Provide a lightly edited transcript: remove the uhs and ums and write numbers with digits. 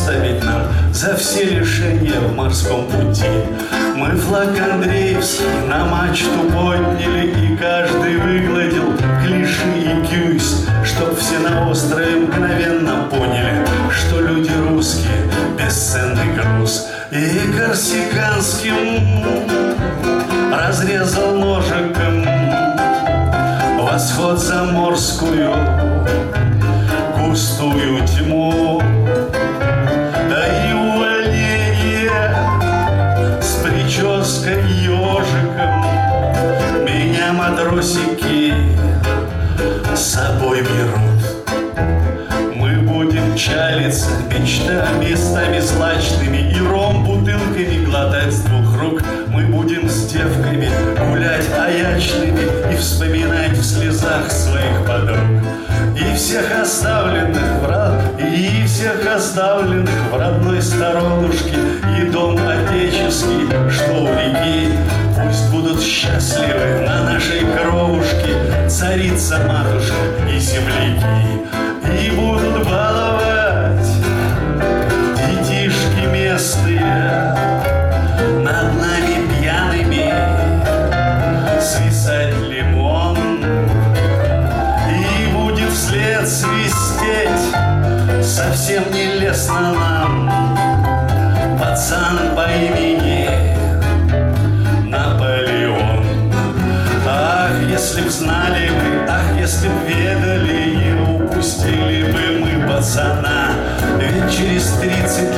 выставить нам за все лишения в морском пути. Мы флаг Андреевский на мачту подняли, и каждый выгладил клиши и кюсь, чтоб все на острове мгновенно поняли, что люди русские — бесценный груз. И корсиканским разрезал ножиком восход заморскую густую тьму. Да и увольнение с прической ежиком меня матросики с собой берут. Мы будем чалиться мечтами, местами злачными, и ром бутылками глотать с двух рук. Мы будем с девками гулять аячными и вспоминать в слезах своих подруг. И всех оставленных в родной сторонушке, и дом отеческий, что у реки. Пусть будут счастливы на нашей кровушке царица-матушка и земляки. И будут баловать детишки местные, над нами пьяными свисать лимон. И будет вслед свистеть совсем не лестно нам пацан по имени Наполеон. Ах, если б знали мы, ах, если б ведали, не упустили бы мы пацана. Ведь через 30